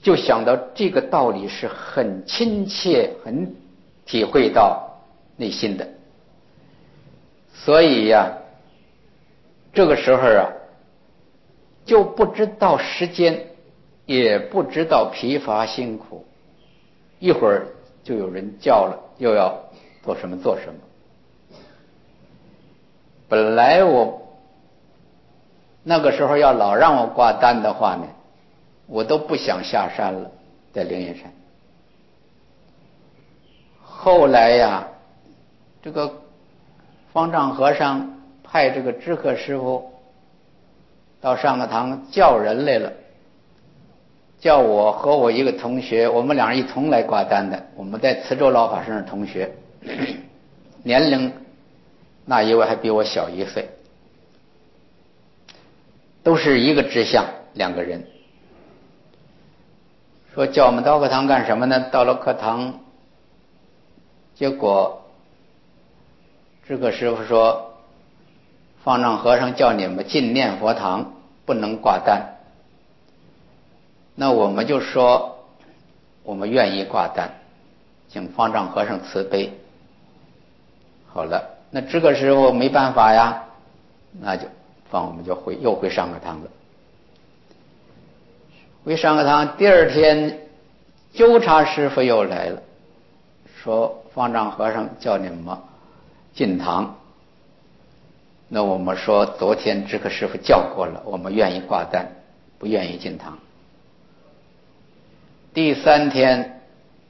就想到这个道理是很亲切，很体会到内心的。所以呀，这个时候啊，就不知道时间，也不知道疲乏辛苦，一会儿就有人叫了，又要做什么做什么。本来我那个时候要老让我挂单的话呢，我都不想下山了，在灵岩山。后来呀，这个方丈和尚派这个知客师傅到上个堂叫人来了，叫我和我一个同学，我们俩人一同来挂单的。我们在慈州老法师那同学，年龄那一位还比我小1岁，都是一个志向，2个人。说叫我们到课堂干什么呢？到了课堂，结果知客师傅说，方丈和尚叫你们进念佛堂，不能挂单。那我们就说我们愿意挂单，请方丈和尚慈悲。好了，那知客师傅没办法呀，那就放我们就又回上课堂了。回上课堂第2天，纠察师傅又来了，说方丈和尚叫你们进堂。那我们说昨天知客师傅叫过了，我们愿意挂单，不愿意进堂。第3天，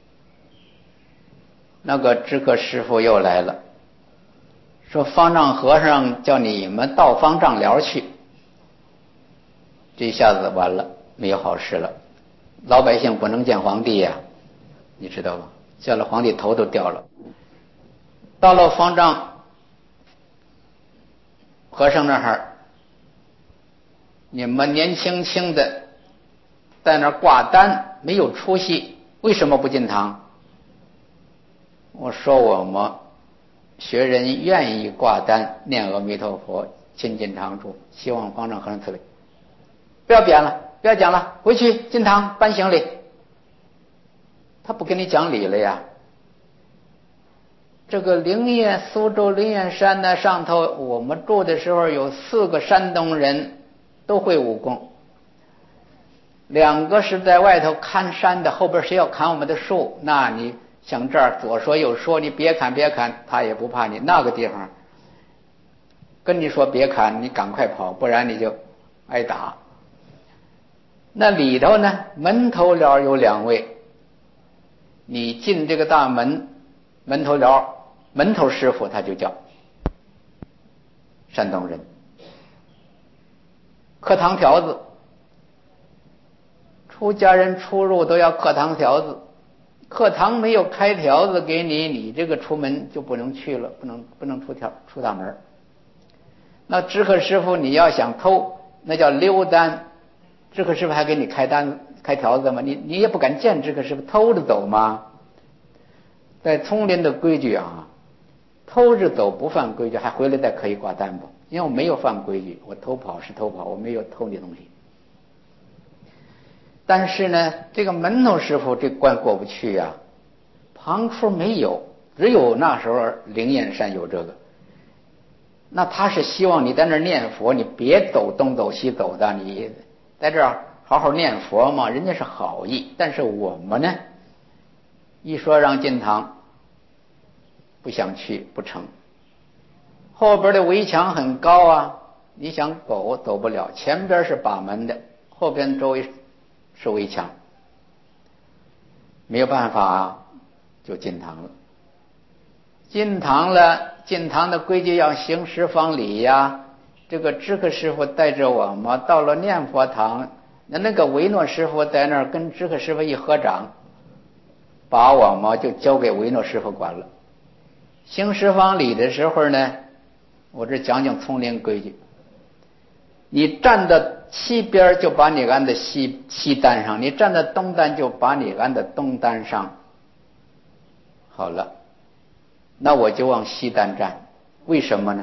那个知客师傅又来了，说方丈和尚叫你们到方丈寮去。这一下子完了，没有好事了。老百姓不能见皇帝呀，你知道吧？见了皇帝头都掉了。到了方丈和尚那儿，你们年轻轻的在那儿挂单，没有出息，为什么不进堂？我说我们学人愿意挂单，念阿弥陀佛，亲近常住，希望方丈和尚慈悲。不要编了，不要讲了，回去进堂搬行李。他不跟你讲理了呀。这个苏州灵岩山呢，上头我们住的时候有4个山东人，都会武功。2个是在外头看山的，后边谁要砍我们的树，那你想这儿左说右说，你别砍别砍，他也不怕你。那个地方跟你说别砍，你赶快跑，不然你就挨打。那里头呢，门头寮有2位，你进这个大门，门头寮门头师傅他就叫山东人。课堂条子，出家人出入都要课堂条子，课堂没有开条子给你，你这个出门就不能去了，不能出大门。那知客师傅你要想偷，那叫溜单，知客师傅还给你开条子吗？你也不敢见知客师傅，偷着走吗？在丛林的规矩啊，偷着走不犯规矩，还回来再可以挂单不？因为我没有犯规矩，我偷跑是偷跑，我没有偷你东西。但是呢，这个门头师傅这关过不去呀，旁处没有，只有那时候灵岩山有这个。那他是希望你在那儿念佛，你别走东走西走的，你在这儿好好念佛嘛，人家是好意。但是我们呢，一说让进堂，不想去，不成。后边的围墙很高啊，你想走不了，前边是把门的，后边周围是围墙，没有办法啊，就进堂了。进堂了，进堂的规矩要行十方礼呀。这个知客师傅带着我们到了念佛堂，那个维诺师傅在那儿跟知客师傅一合掌，把我们就交给维诺师傅管了。行十方礼的时候呢，我这讲讲丛林规矩。你站到西边就把你按在西单上，你站在东单就把你按在东单上。好了，那我就往西单站，为什么呢？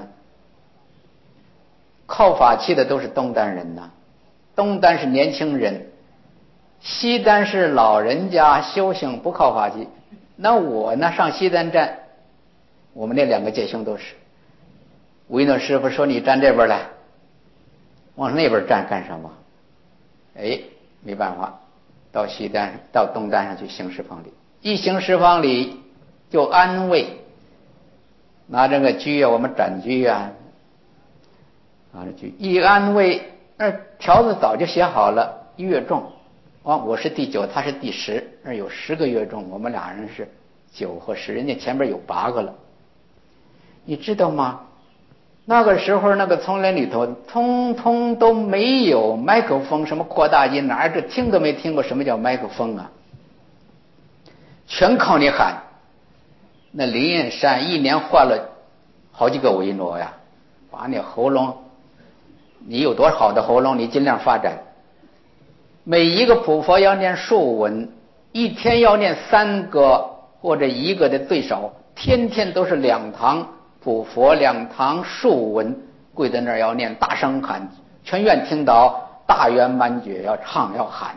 靠法器的都是东单人呐，东单是年轻人， 西单是老人家修行不靠法器，那我呢上西单站，我们那2个弟兄都是。维诺师傅说你站这边来，往那边站干什么？哎，没办法，到西单到东单上去行十方礼，一行十方礼就安慰，拿这个居啊，我们展居啊，拿着居一安慰，那条子早就写好了，乐众我是第9，他是第10，那有10个乐众，我们俩人是9和10，人家前边有8个了。你知道吗？那个时候那个丛林里头通通都没有麦克风，什么扩大音，哪儿这听都没听过什么叫麦克风啊，全靠你喊。那灵验山一年换了好几个维诺呀，把你喉咙，你有多好的喉咙你尽量发展。每一个普佛要念数文，一天要念3个或者1个的最少，天天都是2堂普佛2堂数文，跪在那儿要念，大声喊，全院听到，大圆满觉，要唱要喊，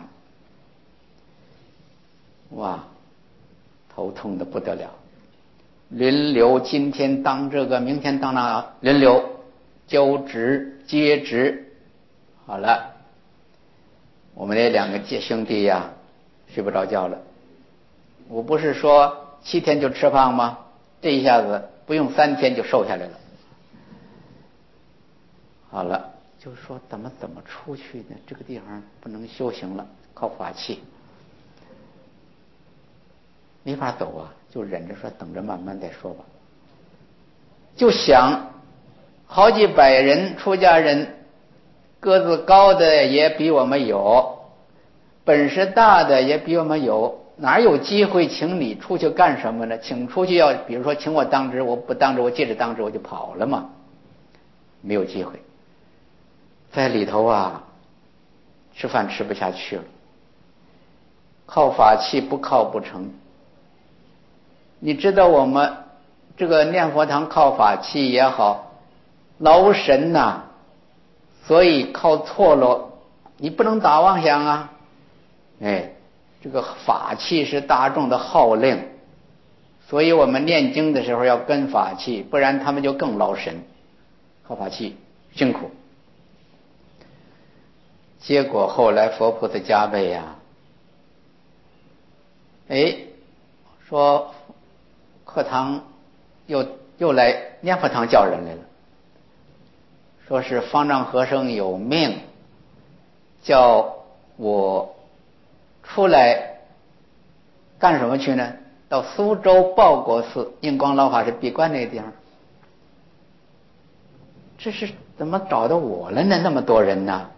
哇，头痛的不得了。轮流，今天当这个，明天当那，轮流交职接职。好了，我们那2个兄弟呀，睡不着觉了。我不是说7天就吃胖吗？这一下子不用3天就瘦下来了。好了，就说怎么出去呢？这个地方不能修行了，靠法器，没法走啊，就忍着说等着慢慢再说吧。就想好几百人出家人，个子高的也比我们有，本事大的也比我们有，哪有机会请你出去干什么呢？请出去要比如说请我当值，我不当值，我借着当值我就跑了嘛，没有机会。在里头啊，吃饭吃不下去了，靠法器不靠不成。你知道我们这个念佛堂靠法器也好，劳神呐，所以靠错了，你不能打妄想啊。哎，这个法器是大众的号令，所以我们念经的时候要跟法器，不然他们就更劳神，靠法器辛苦。结果后来佛菩萨加倍呀，说课堂又来念佛堂叫人来了，说是方丈和尚有命叫我出来干什么去呢？到苏州报国寺，印光老法师闭关那个地方。这是怎么找到我了呢？那么多人呢？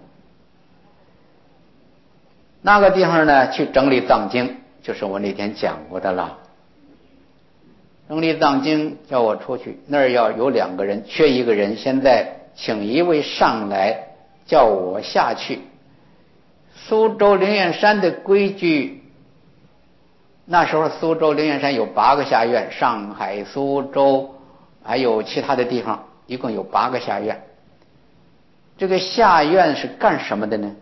那个地方呢，去整理藏经，就是我那天讲过的了。整理藏经叫我出去，那儿要有2个人，缺1个人，现在请一位上来，叫我下去。苏州灵验山的规矩，那时候苏州灵验山有8个下院，上海、苏州还有其他的地方，一共有8个下院。这个下院是干什么的呢？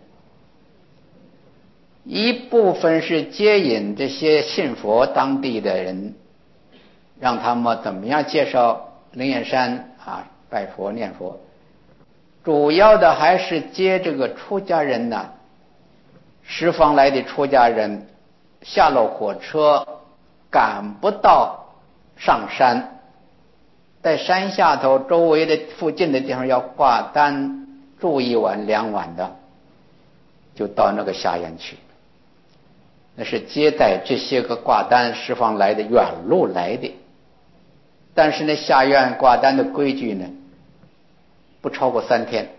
一部分是接引这些信佛当地的人，让他们怎么样介绍灵验山啊，拜佛念佛。主要的还是接这个出家人呢，十方来的出家人下了火车赶不到上山，在山下头周围的附近的地方要挂单住1晚2晚的，就到那个下院去。那是接待这些个挂单十方来的远路来的。但是呢，下院挂单的规矩呢，不超过3天，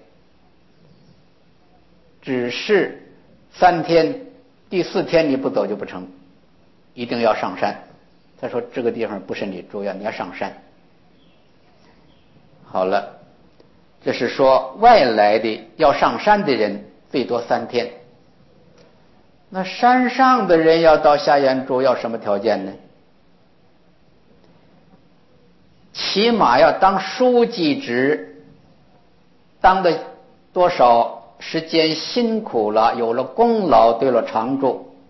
只是3天，第4天你不走就不成，一定要上山。他说这个地方不是你住要，你要上山。好了，这是说外来的要上山的人最多3天。那山上的人要到下院住要什么条件呢？起码要当书记职，当的多少时间辛苦了，有了功劳，对了常住，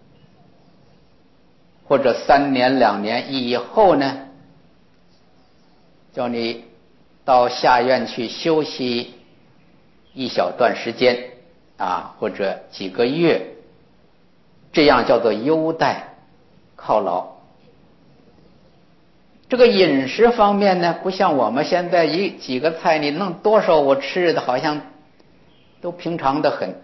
或者3年2年以后呢，叫你到下院去休息一小段时间啊，或者几个月，这样叫做优待犒劳。这个饮食方面呢，不像我们现在几个菜你弄多少我吃的好像都平常的很，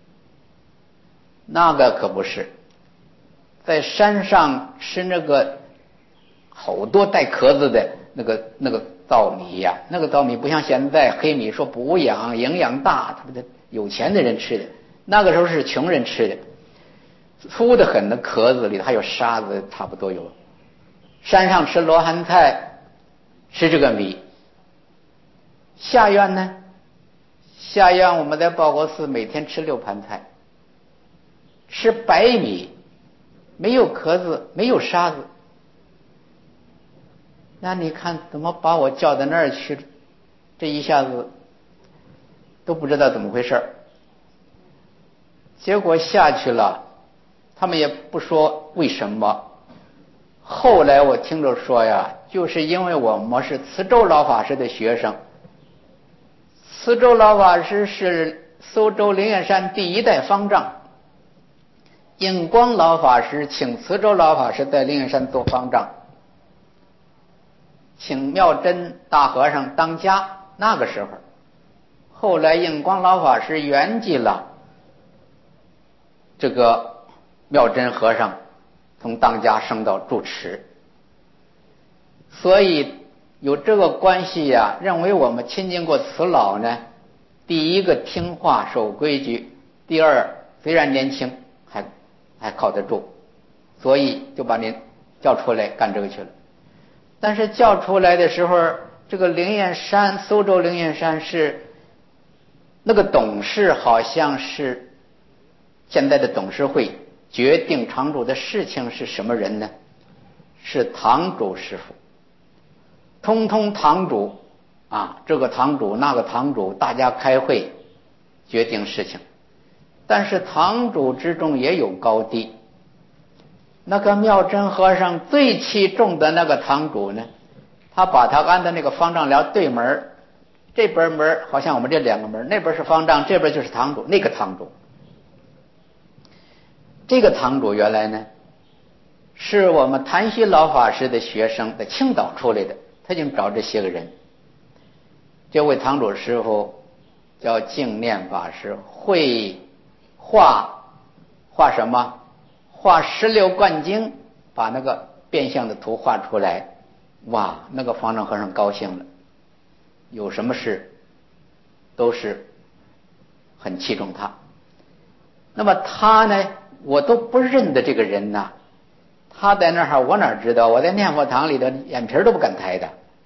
那个可不是。在山上吃那个好多带壳子的那个糙米呀，那个糙米不像现在黑米说补养营养大，他们有钱的人吃的，那个时候是穷人吃的，粗的很的壳子里还有沙子，差不多有。山上吃罗汉菜，吃这个米。下院呢，下院我们在报国寺每天吃6盘菜，吃白米，没有壳子，没有沙子。那你看怎么把我叫到那儿去，这一下子都不知道怎么回事。结果下去了，他们也不说为什么。后来我听着说呀，就是因为我们是慈州老法师的学生，慈州老法师是苏州灵岩山第1代方丈，印光老法师请慈州老法师在灵岩山做方丈，请妙真大和尚当家。那个时候，后来印光老法师圆寂了，这个妙真和尚从当家升到住持，所以有这个关系呀，认为我们亲近过慈老呢，第一个听话守规矩，第二虽然年轻还靠得住，所以就把您叫出来干这个去了。但是叫出来的时候，这个灵岩山，苏州灵岩山是那个董事好像是现在的董事会决定堂主的事情是什么人呢？是堂主师傅，通通堂主啊，这个堂主那个堂主，大家开会决定事情。但是堂主之中也有高低，那个妙真和尚最器重的那个堂主呢，他把他安的那个方丈寮对门，这边门好像我们这2个门，那边是方丈，这边就是堂主。那个堂主，这个堂主原来呢是我们谭旭老法师的学生，在青岛出来的，他就找这些个人。这位堂主师傅叫净念法师，会画什么？画16贯经，把那个变相的图画出来。哇，那个方丈和尚高兴了，有什么事都是很器重他。那么他呢，我都不认得这个人呐，他在那儿我哪知道？我在念佛堂里头眼皮都不敢抬的。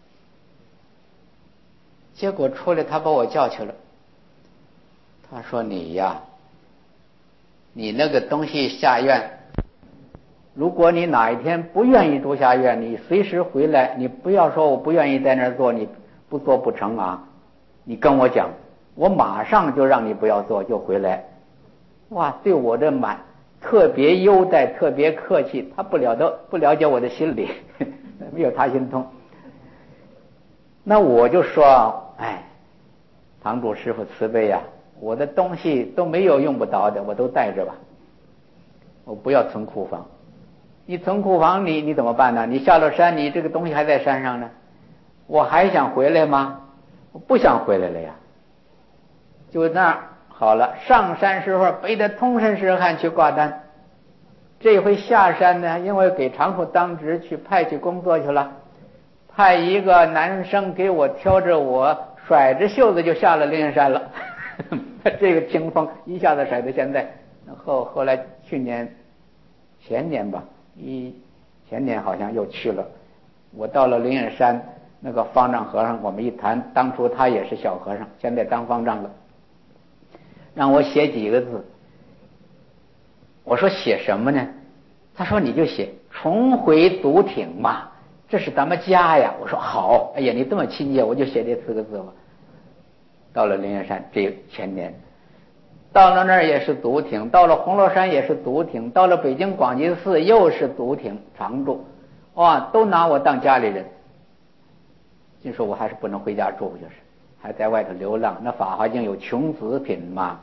结果出来，他把我叫去了，他说：“你呀，你那个东西下院，如果你哪一天不愿意住下院，你随时回来，你不要说我不愿意在那儿做，你不做不成啊，你跟我讲，我马上就让你不要做，就回来。”哇，对我的特别优待，特别客气，他不了解我的心理，没有他心通。那我就说，哎，堂主师傅慈悲呀，我的东西都没有用不着的，我都带着吧，我不要存库房。你存库房你怎么办呢？你下了山，你这个东西还在山上呢，我还想回来吗？我不想回来了呀。就那儿好了，上山时候背着通身是汗去挂单，这回下山呢，因为给常处当值去派去工作去了，派一个男生给我挑着我甩着袖子就下了灵岩山了这个清风一下子甩到现在。后来前年吧，前年好像又去了。我到了灵岩山，那个方丈和尚我们一谈，当初他也是小和尚，现在当方丈了，让我写几个字。我说写什么呢？他说你就写重回独挺嘛，这是咱们家呀。我说好，哎呀，你这么亲切，我就写这4个字吧。到了灵岩山，这前年到了那儿也是独挺，到了红螺山也是独挺，到了北京广济寺又是独挺常住，哇，都拿我当家里人。就说我还是不能回家住，就是还在外头流浪。那《法华经》有穷子品嘛，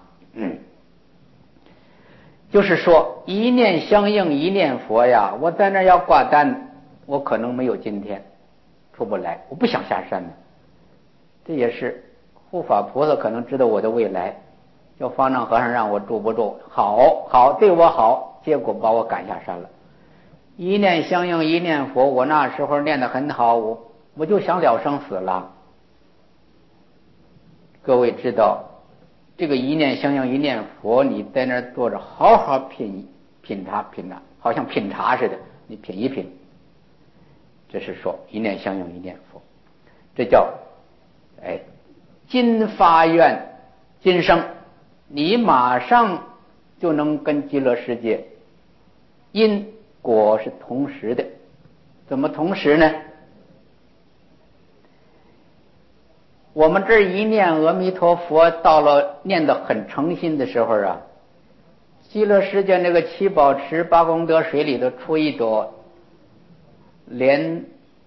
就是说一念相应一念佛呀，我在那儿要挂单，我可能没有今天，出不来，我不想下山的。这也是护法菩萨可能知道我的未来，叫方丈和尚让我住不住，好对我好，结果把我赶下山了。一念相应一念佛，我那时候念得很好，我就想了生死了。各位知道这个一念相应一念佛，你在那儿坐着好好品茶，好像品茶似的，你品一品。这是说一念相应一念佛，这叫今发愿今生，你马上就能跟极乐世界因果是同时的。怎么同时呢？我们这一念阿弥陀佛，到了念得很诚心的时候啊，极乐世界那个七宝池八功德水里头出一朵莲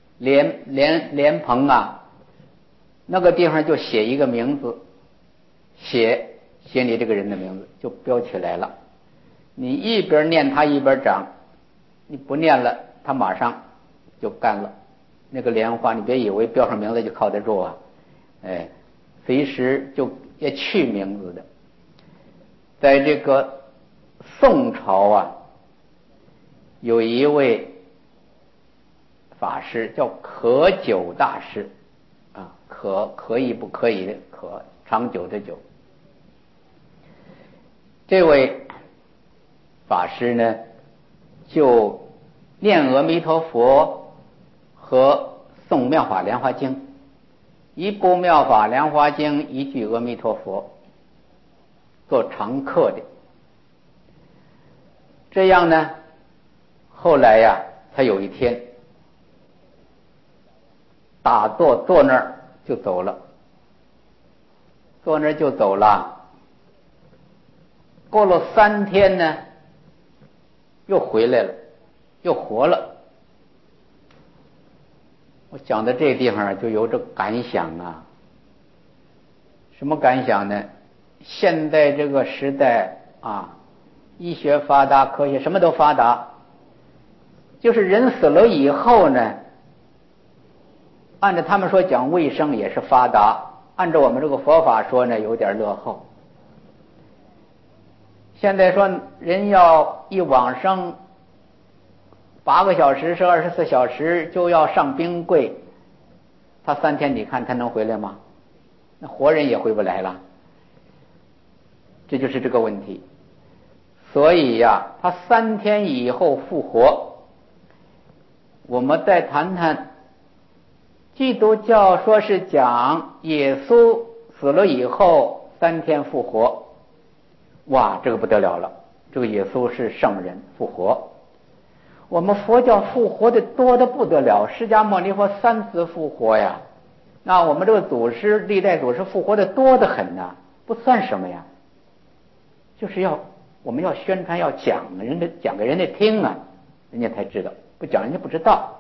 蓬啊，那个地方就写一个名字，写你这个人的名字就标起来了。你一边念它一边长，你不念了它马上就干了。那个莲花你别以为标上名字就靠得住啊，随时就要去名字的。在这个宋朝啊，有一位法师叫可久大师啊，可以不可以的可，长久的久。这位法师呢，就念阿弥陀佛和诵妙法莲华经，一部妙法莲华经，一句阿弥陀佛，做常客的。这样呢，后来呀，他有一天打坐那儿就走了，坐那儿就走了。过了3天呢，又回来了，又活了。我讲到这地方就有这感想啊。什么感想呢？现在这个时代啊，医学发达，科学什么都发达，就是人死了以后呢，按照他们说讲卫生也是发达，按照我们这个佛法说呢，有点落后。现在说人要一往生8个小时是24小时就要上冰柜，他3天你看他能回来吗？那活人也回不来了。这就是这个问题。所以呀，他3天以后复活。我们再谈谈基督教说是讲耶稣死了以后3天复活。哇，这个不得了了，这个耶稣是圣人复活。我们佛教复活的多得不得了，释迦牟尼佛3次复活呀，那我们这个祖师历代祖师复活的多得很呐，不算什么呀。就是我们要宣传，要讲给人家听啊，人家才知道，不讲人家不知道。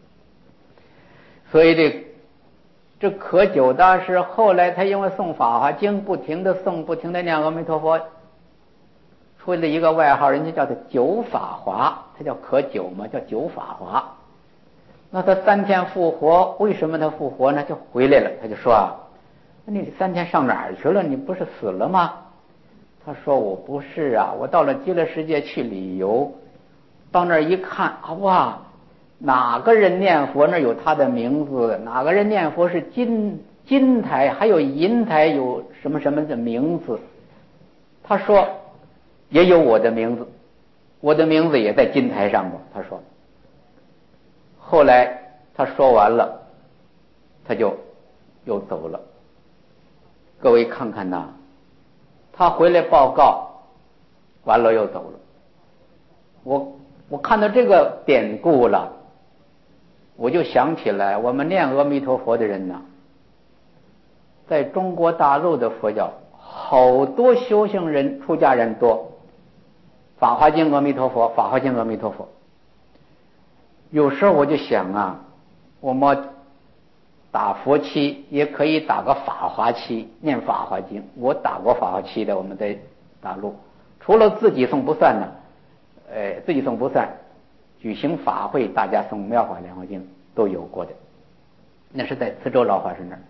所以这可久大师后来他因为诵法华经，不停的诵，不停的念阿弥陀佛，出了一个外号，人家叫他久法华，他叫可久嘛，叫久法华。那他3天复活，为什么他复活呢？就回来了。他就说啊，你3天上哪儿去了？你不是死了吗？他说我不是啊，我到了极乐世界去旅游，到那儿一看啊，哇，哪个人念佛那有他的名字，哪个人念佛是金台，还有银台有什么什么的名字。他说也有我的名字，我的名字也在金台上过。他说，后来他说完了，他就又走了。各位看看呐，他回来报告完了又走了。我看到这个典故了，我就想起来我们念阿弥陀佛的人呢，在中国大陆的佛教好多修行人出家人多，法华经阿弥陀佛，法华经阿弥陀佛。有时候我就想啊，我们打佛七也可以打个法华七，念法华经。我打过法华七的，我们在大陆除了自己诵不算呢，自己诵不算，举行法会大家诵妙法莲华经都有过的，那是在慈州老法师那儿。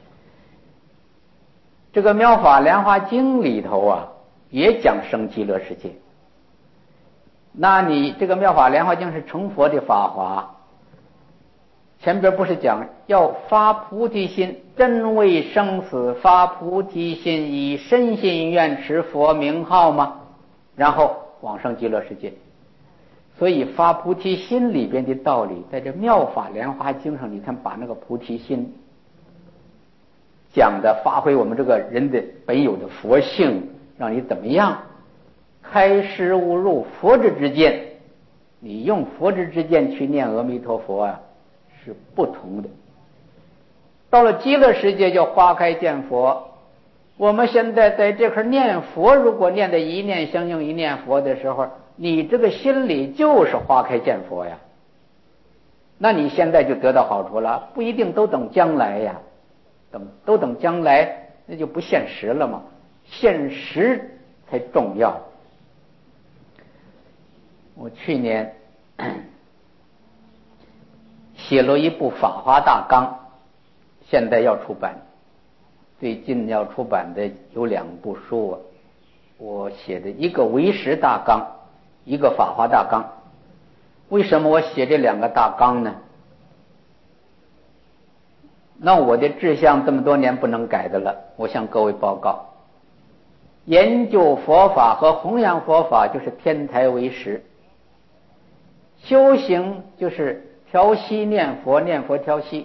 这个妙法莲华经里头啊，也讲生极乐世界。那你这个妙法莲华经是成佛的法华，前边不是讲要发菩提心，真为生死发菩提心，以身心愿持佛名号吗？然后往生极乐世界。所以发菩提心里边的道理，在这妙法莲华经上，你看把那个菩提心讲的发挥我们这个人的本有的佛性，让你怎么样开示悟入佛之见。你用佛之见去念阿弥陀佛啊，是不同的。到了极乐世界叫花开见佛。我们现在在这块念佛，如果念的一念相应一念佛的时候，你这个心里就是花开见佛呀。那你现在就得到好处了，不一定都等将来呀，都等将来那就不现实了嘛，现实才重要。我去年写了一部《法华大纲》，现在要出版。最近要出版的有2部书啊，我写的一个唯识大纲，一个法华大纲。为什么我写这2个大纲呢？那我的志向这么多年不能改的了，我向各位报告，研究佛法和弘扬佛法就是天台唯识，修行就是调息念佛，念佛调息。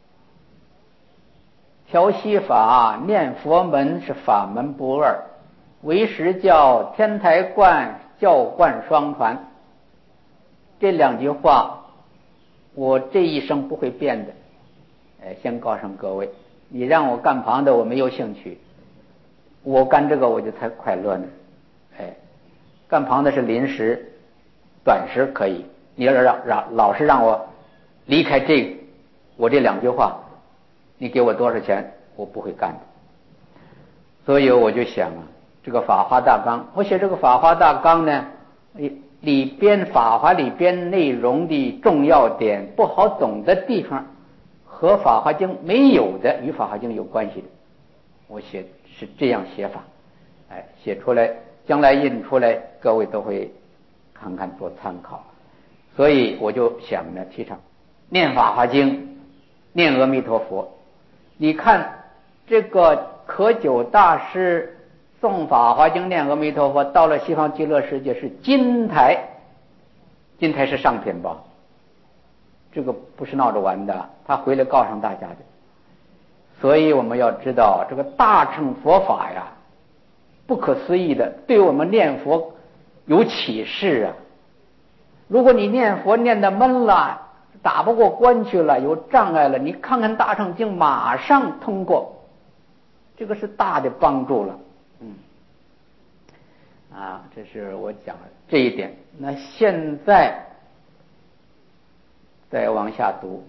调息法念佛门是法门不二，唯识教天台观教观双传。这2句话我这一生不会变的。先告诉各位，你让我干旁的我没有兴趣，我干这个我就才快乐呢。干旁的是临时短时可以，你要老是让我离开我这2句话，你给我多少钱我不会干的。所以我就想啊，这个法华大纲，我写这个法华大纲呢，里边法华里边内容的重要点不好懂的地方和法华经没有的，与法华经有关系的，我写是这样写法。写出来将来印出来各位都会看看做参考。所以我就想呢，提倡念法华经，念阿弥陀佛。你看这个可久大师诵法华经念阿弥陀佛，到了西方极乐世界是金台，金台是上品吧，这个不是闹着玩的，他回来告诉大家的。所以我们要知道这个大乘佛法呀，不可思议的，对我们念佛有启示啊。如果你念佛念得闷了，打不过关去了，有障碍了，你看看大乘经马上通过，这个是大的帮助了。这是我讲的这一点。那现在再往下读，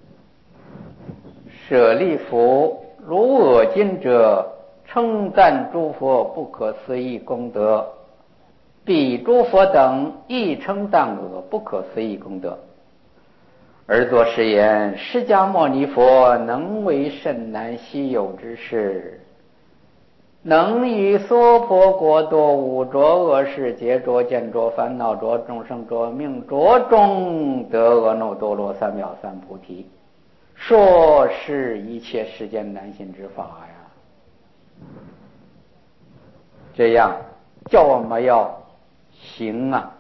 舍利弗，如我今者，称赞诸佛不可思议功德，彼诸佛等亦称赞我不可思议功德。而作是言，释迦牟尼佛能为甚难稀有之事，能于娑婆国度五浊恶世劫浊见浊烦恼浊众生浊命浊中得阿耨多罗三藐三菩提，说是一切世间难信之法呀。这样叫我们要行啊。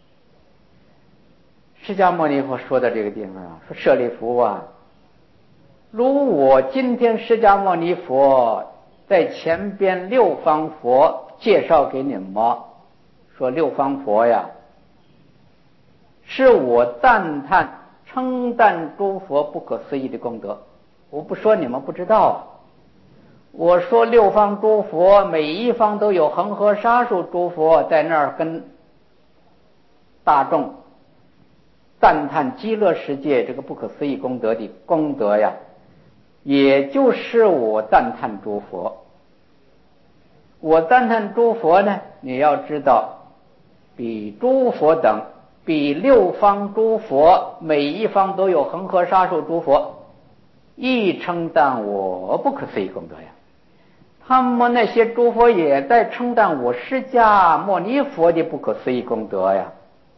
释迦牟尼佛说的这个地方啊，说舍利弗啊，如我今天释迦牟尼佛在前边六方佛介绍给你们，说六方佛呀，是我赞叹称赞诸佛不可思议的功德。我不说你们不知道， 我说六方诸佛，每一方都有恒河沙数诸佛在那儿跟大众赞叹极乐世界这个不可思议功德的功德呀，也就是我赞叹诸佛。我赞叹诸佛呢，你要知道，比诸佛等，比六方诸佛，每一方都有恒河沙数诸佛，一称赞我不可思议功德呀。他们那些诸佛也在称赞我释迦牟尼佛的不可思议功德呀。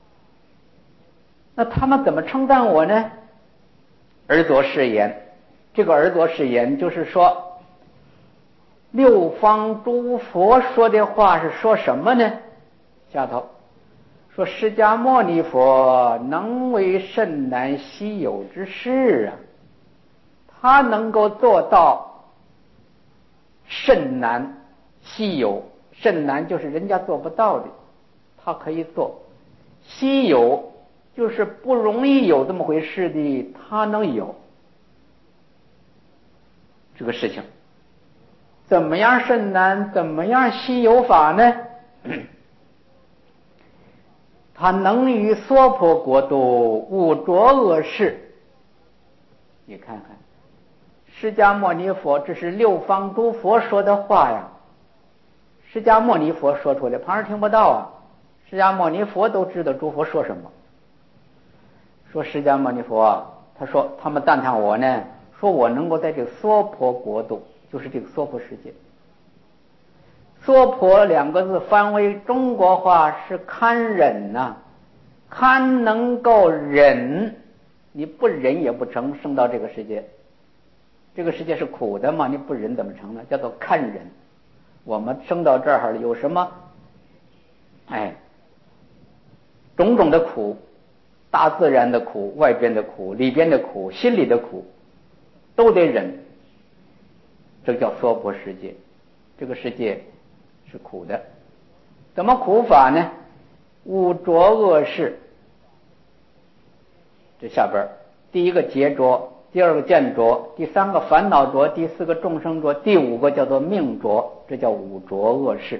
那他们怎么称赞我呢？而作是言，这个而作是言就是说，六方诸佛说的话是说什么呢？下头说释迦牟尼佛能为甚难稀有之事啊，他能够做到甚难稀有，甚难就是人家做不到的，他可以做；稀有就是不容易有这么回事的，他能有这个事情。怎么样甚难，怎么样稀有法呢？他能于娑婆国度无着恶事。你看看释迦牟尼佛，这是六方诸佛说的话呀，释迦牟尼佛说出来，旁人听不到啊。释迦牟尼佛都知道诸佛说什么。说释迦牟尼佛，他说他们赞叹我呢，说我能够在这个娑婆国度，就是这个娑婆世界。娑婆两个字翻为中国话是堪忍呐，堪能够忍，你不忍也不成，生到这个世界。这个世界是苦的嘛，你不忍怎么成呢？叫做堪忍。我们生到这儿有什么种种的苦，大自然的苦，外边的苦，里边的苦，心里的苦，都得忍。这叫娑婆世界。这个世界是苦的，怎么苦法呢？无着恶事。这下边第一个劫着，第二个见着，第三个烦恼着，第四个众生着，第五个叫做命着，这叫五着恶事。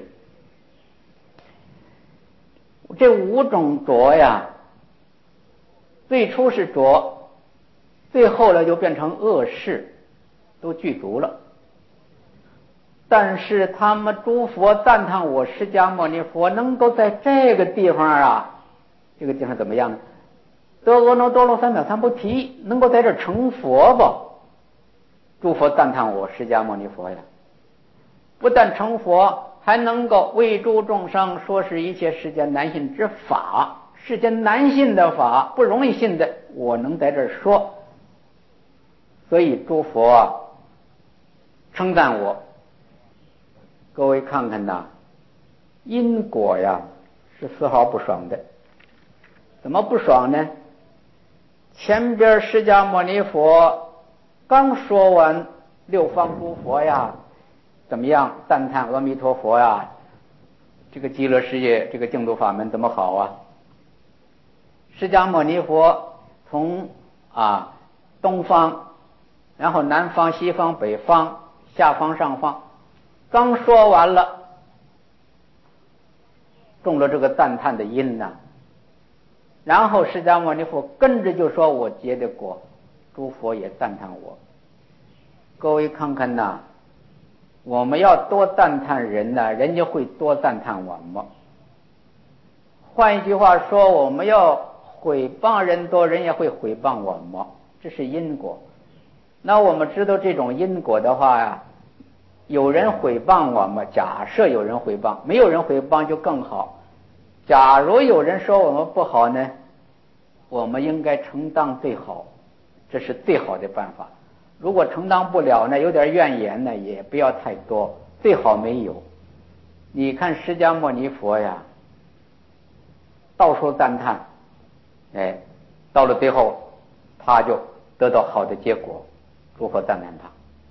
这五种着呀，最初是着，最后呢就变成恶事，都具足了。但是他们诸佛赞叹我释迦牟尼佛能够在这个地方啊，这个地方怎么样呢？得阿耨多罗三藐三菩提，能够在这成佛吧？诸佛赞叹我释迦牟尼佛呀，不但成佛，还能够为诸众生说是一切世间难信之法，世间难信的法，不容易信的，我能在这儿说。所以诸佛啊称赞我。各位看看呐，因果呀是丝毫不爽的。怎么不爽呢？前边释迦牟尼佛刚说完六方诸佛呀怎么样赞叹阿弥陀佛呀，这个极乐世界这个净土法门怎么好啊。释迦牟尼佛从东方，然后南方西方北方下方上方刚说完了，中了这个赞叹的因呐，然后释迦牟尼佛跟着就说我结的果，诸佛也赞叹我。各位看看呐，我们要多赞叹人呐，人家会多赞叹我们。换一句话说，我们要毁谤人多，人也会毁谤我们，这是因果。那我们知道这种因果的话呀，有人毁谤我们，假设有人毁谤，没有人毁谤就更好。假如有人说我们不好呢，我们应该承当最好，这是最好的办法。如果承当不了呢，有点怨言呢，也不要太多，最好没有。你看释迦牟尼佛呀，到处赞叹，到了最后他就得到好的结果，诸佛赞叹他。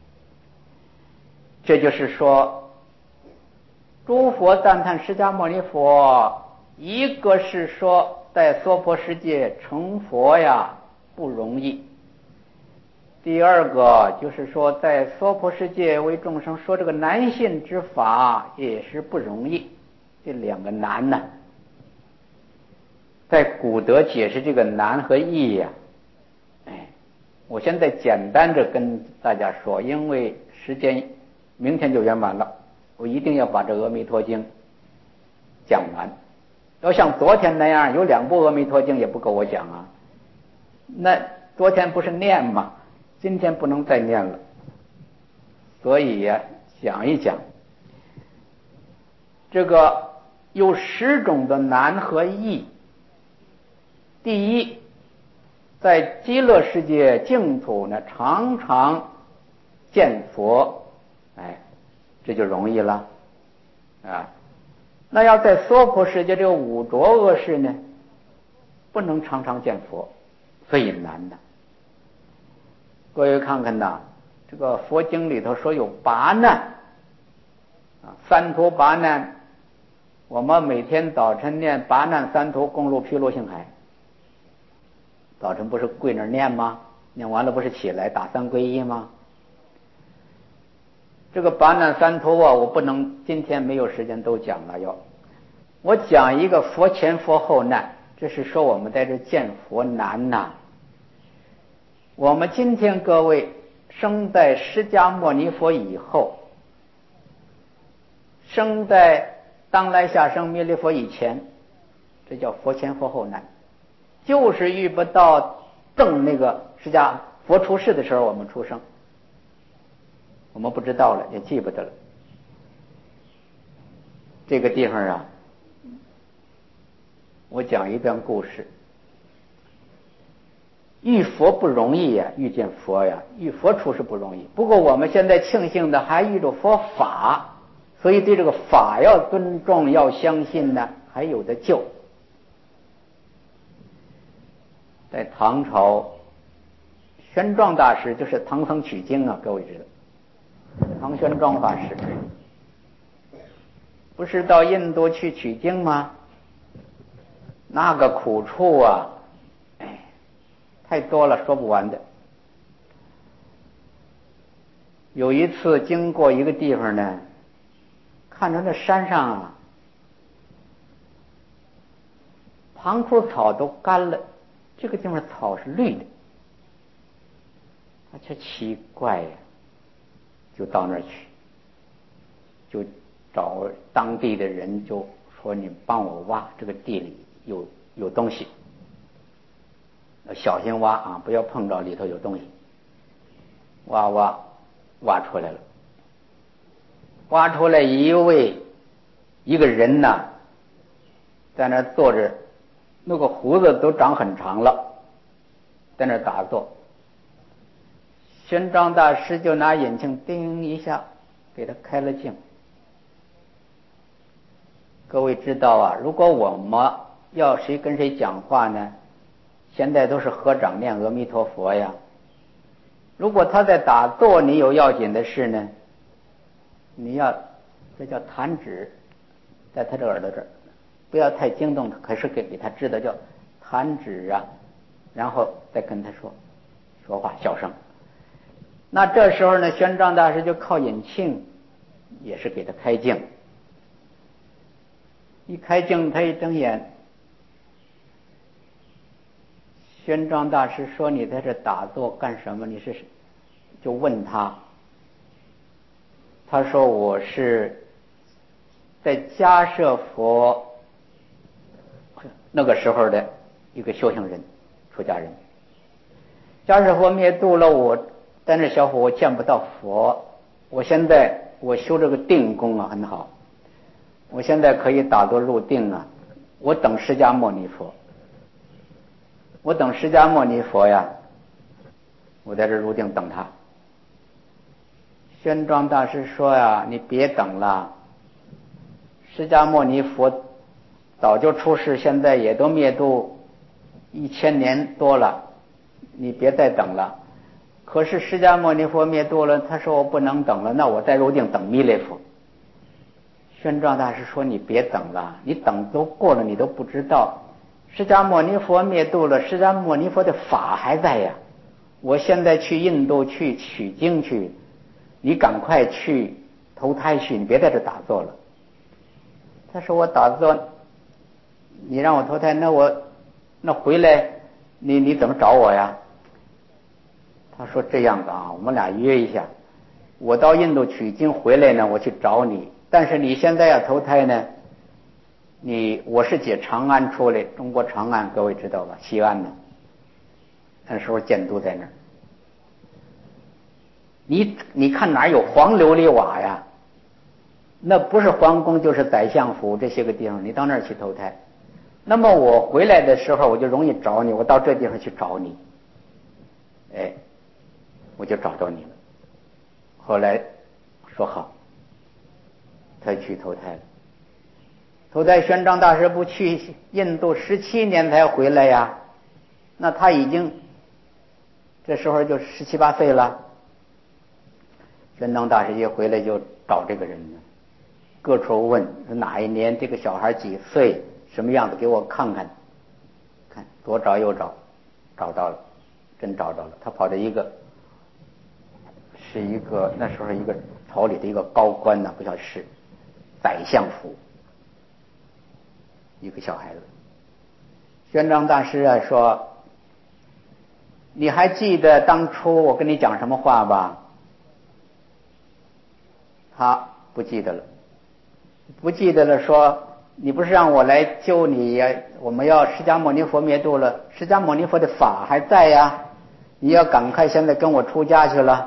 这就是说，诸佛赞叹释迦牟尼佛，一个是说在娑婆世界成佛呀不容易， 第二个就是说，在娑婆世界为众生说这个难信之法也是不容易，这两个难呢，在古德解释这个难和易呀，我现在简单的跟大家说，因为时间明天就圆满了，我一定要把这《阿弥陀经》讲完。要像昨天那样有2部《阿弥陀经》也不够我讲啊。那昨天不是念吗？今天不能再念了，所以呀，讲一讲这个有10种的难和易。第一，在极乐世界净土呢，常常见佛，这就容易了啊。那要在娑婆世界这个五浊恶世呢，不能常常见佛，所以难的。各位看看呐，这个佛经里头说有8难啊，三途8难，我们每天早晨念8难3途共入毗卢性海。早晨不是跪那儿念吗？念完了不是起来打3皈依吗？这个8难3途啊，我不能今天没有时间都讲了，我讲一个佛前佛后难，这是说我们在这见佛难呐。我们今天各位生在释迦牟尼佛以后，生在当来下生弥勒佛以前，这叫佛前佛后难，就是遇不到正那个释迦佛出世的时候我们出生，我们不知道了，也记不得了。这个地方啊，我讲一段故事。遇佛不容易呀，遇见佛呀，遇佛出世不容易。不过我们现在庆幸的还遇着佛法，所以对这个法要尊重，要相信呢，还有的救。在唐朝，玄奘大师就是唐僧取经啊，各位知道，唐玄奘法师不是到印度去取经吗？那个苦处啊，太多了，说不完的。有一次经过一个地方呢，看着那山上啊，旁枯草都干了，这个地方草是绿的，这奇怪呀，就到那儿去，就找当地的人，就说你帮我挖，这个地里有东西，小心挖啊，不要碰着里头有东西。挖出来了，挖出来一个人呐，在那坐着，那个胡子都长很长了，在那打坐。玄奘大师就拿眼镜叮一下给他开了镜。各位知道啊，如果我们要谁跟谁讲话呢，现在都是合掌念阿弥陀佛呀。如果他在打坐，你有要紧的事呢，你要这叫弹指，在他这耳朵这儿，不要太惊动他，可是给他知道叫弹指啊，然后再跟他说话小声。那这时候呢，玄奘大师就靠引磬，也是给他开镜。一开镜，他一睁眼，玄奘大师说：“你在这打坐干什么？你是谁？”就问他，他说：“我是在迦舍佛那个时候的一个修行人，出家人。迦舍佛灭度了我，但是小伙我见不到佛。我现在我修这个定功啊很好，我现在可以打坐入定啊。我等释迦牟尼佛，我等释迦牟尼佛呀，我在这入定等他。”玄奘大师说呀：“你别等了，释迦牟尼佛早就出世，现在也都灭度1000年多了，你别再等了。可是释迦牟尼佛灭度了，他说我不能等了，那我再入定等弥勒佛。”玄奘大师说：“你别等了，你等都过了，你都不知道，释迦牟尼佛灭度了，释迦牟尼佛的法还在呀， 我现在去印度去取经去，你赶快去投胎去，你别在这打坐了。他说我打坐，你让我投胎，那回来你怎么找我呀？他说这样子啊，我们俩约一下，我到印度取经回来呢，我去找你。但是你现在要投胎呢，我是解长安出来，中国长安各位知道吧？西安呢，那时候建都在那儿。你看哪有黄琉璃瓦呀？那不是皇宫就是宰相府这些个地方，你到那儿去投胎。那么我回来的时候我就容易找你，我到这地方去找你，哎，我就找到你了。后来说好，他去投胎了。投胎玄奘大师不去印度17年才回来呀，那他已经这时候就17、18岁了。玄奘大师一回来就找这个人了，各处问哪一年这个小孩几岁什么样子，给我看看。看左找右找，找到了，真找到了。他跑到是一个那时候一个朝里的一个高官呢，不晓得是宰相府，一个小孩子。玄奘大师啊说，你还记得当初我跟你讲什么话吧？他不记得了，说你不是让我来救你呀？我们要释迦牟尼佛灭度了，释迦牟尼佛的法还在呀，你要赶快现在跟我出家去了。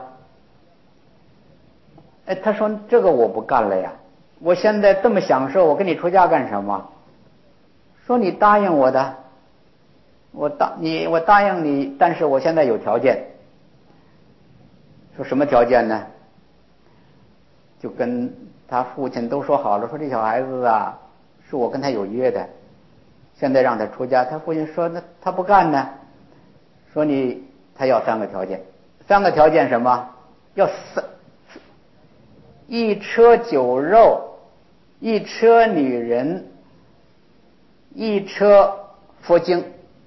哎，他说这个我不干了呀，我现在这么享受，我跟你出家干什么？说你答应我的，我答应你，但是我现在有条件。说什么条件呢？就跟他父亲都说好了，说这小孩子啊，是我跟他有约的，现在让他出家。他父亲说那他不干呢，说他要3个条件。3个条件什么？要1车酒肉，1车女人，1车佛经。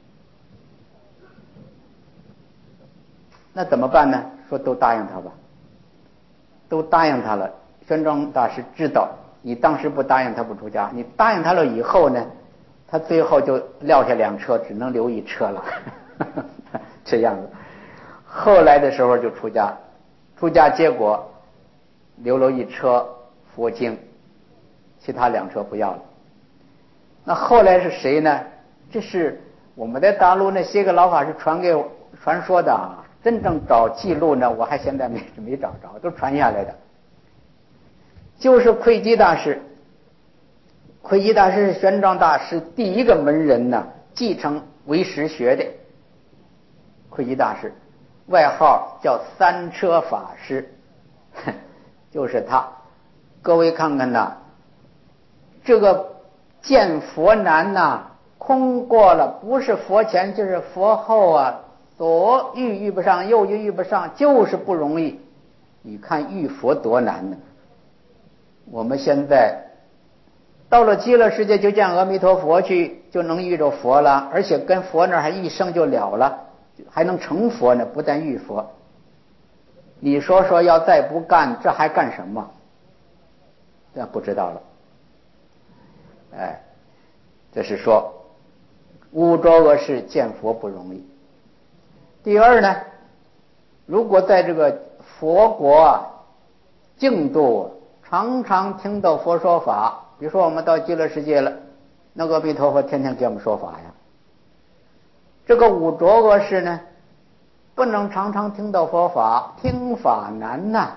那怎么办呢？说都答应他吧，都答应他了。玄奘大师知道你当时不答应他不出家，你答应他了以后呢，他最后就撂下2车，只能留1车了这样子。后来的时候就出家，结果留了1车佛经，其他2车不要了。那后来是谁呢？这是我们在大陆那些个老法师传说的啊，真正找记录呢，我还现在没找着，都传下来的。就是窥基大师。窥基大师是玄奘大师第一个门人呢，继承唯识学的。窥基大师外号叫3车法师，就是他。各位看看呐，这个见佛难呐，空过了，不是佛前就是佛后啊，左遇不上，右遇不上，就是不容易。你看遇佛多难呢。我们现在到了极乐世界就见阿弥陀佛去，就能遇着佛了，而且跟佛那儿还一生就了了，还能成佛呢，不但遇佛。你说要再不干，这还干什么？这不知道了。哎，这是说五浊恶世见佛不容易。第二呢，如果在这个佛国啊净土常常听到佛说法，比如说我们到极乐世界了，那阿弥陀佛天天给我们说法呀。这个五浊恶世呢，不能常常听到佛法，听法难呐，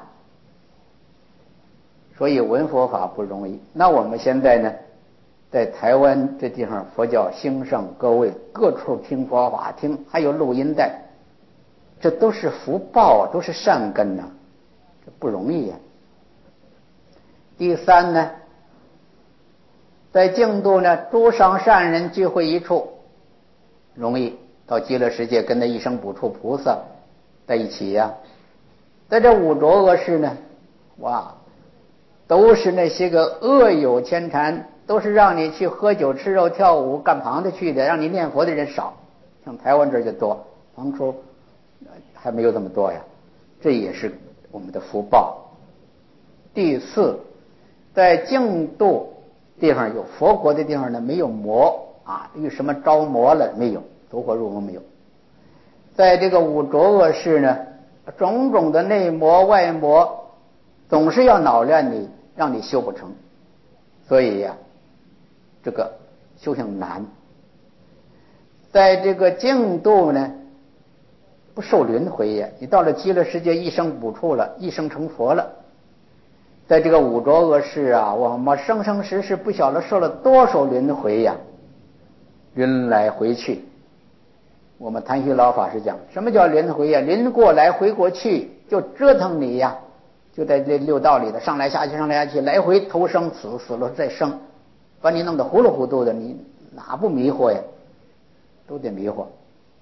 所以闻佛法不容易。那我们现在呢，在台湾这地方佛教兴盛，各位各处听佛法听，还有录音带，这都是福报，都是善根呐，这不容易呀。第三呢，在净土呢，诸赏善人聚会一处，容易到极乐世界跟那一生补处菩萨在一起呀。在这五浊恶世呢，哇，都是那些个恶友牵缠，都是让你去喝酒吃肉跳舞干旁的去的，让你念佛的人少。像台湾这就多，当初还没有这么多呀，这也是我们的福报。第四，在净土地方有佛国的地方呢，没有魔啊，有什么着魔了没有，走火入魔没有。在这个五浊恶世呢，种种的内魔外魔总是要恼乱你，让你修不成，所以呀，这个修行难。在这个净土呢，不受轮回呀，你到了极乐世界一生补处了，一生成佛了。在这个五浊恶世啊，我们生生世世不晓得受了多少轮回呀，轮来回去。我们谭旭老法师讲，什么叫轮回呀？轮过来回过去，就折腾你呀，就在这六道里的上来下去上来下去，来回投生，死了再生，把你弄得糊里糊涂的，你哪不迷惑呀？都得迷惑。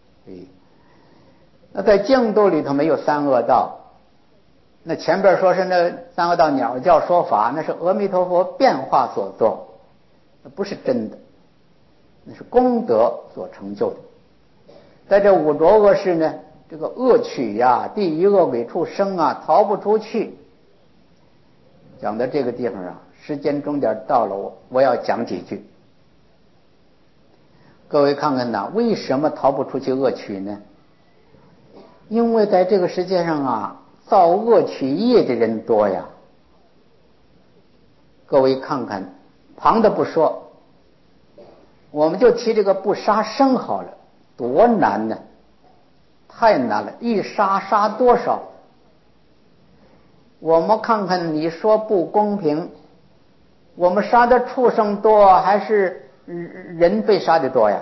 那在净土里头没有三恶道，那前边说是那三恶道鸟教说法，那是阿弥陀佛变化所做，那不是真的，那是功德所成就的。在这五浊恶世呢，这个恶趣呀、地狱恶鬼畜生啊，逃不出去。讲到这个地方啊，时间终点到了，我要讲几句。各位看看呐，为什么逃不出去恶趣呢？因为在这个世界上啊，造恶趣业的人多呀。各位看看，旁的不说，我们就提这个不杀生好了，多难呢，太难了，一杀多少？我们看看，你说不公平，我们杀的畜生多还是人被杀的多呀？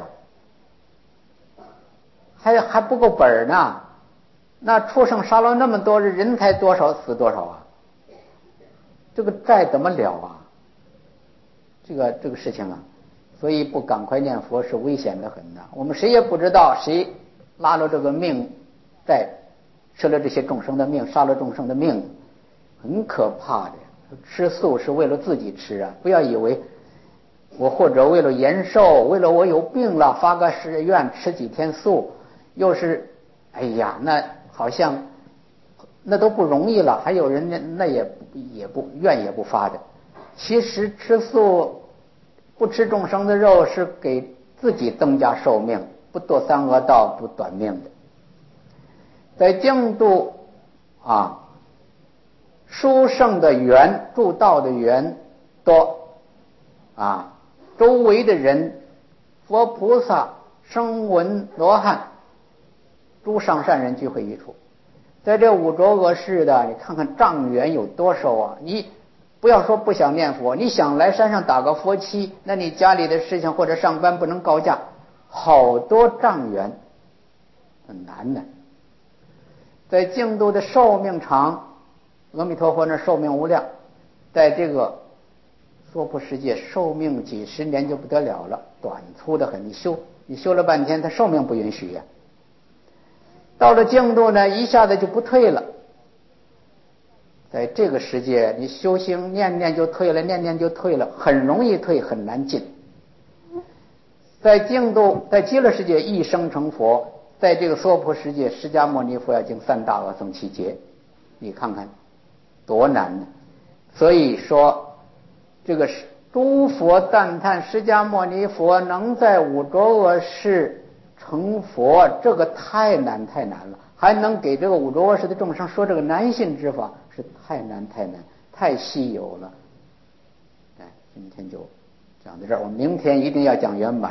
还不够本呢。那畜生杀了那么多，人才多少死多少啊？这个债怎么了啊？这个事情啊，所以不赶快念佛是危险的很的。我们谁也不知道谁拉了这个命债，吃了这些众生的命，杀了众生的命，很可怕的。吃素是为了自己吃啊，不要以为我或者为了延寿，为了我有病了发个誓愿吃几天素，又是哎呀，那好像那都不容易了，还有人那也不愿也不发的。其实吃素不吃众生的肉是给自己增加寿命，不堕三恶道不短命的。在净土啊，殊胜的缘，助道的缘多啊，周围的人佛菩萨声闻罗汉诸上善人聚会一处。在这五浊恶世的，你看看障缘有多少啊？你不要说不想念佛，你想来山上打个佛七，那你家里的事情或者上班不能高价，好多障缘，很难的。在净土的寿命长，阿弥陀佛那寿命无量，在这个娑婆世界寿命几十年就不得了了，短粗的很。你修了半天，他寿命不允许呀。到了净土呢，一下子就不退了。在这个世界，你修行念念就退了，念念就退了，很容易退，很难进。在净土，在极乐世界一生成佛，在这个娑婆世界，释迦牟尼佛要经三大阿僧祇劫，你看看多难呢。所以说，这个诸佛赞叹释迦牟尼佛能在五浊恶世成佛，这个太难了，还能给这个五浊恶世的众生说这个难信之法，是太难，太稀有了。今天就讲到这儿，我明天一定要讲圆满。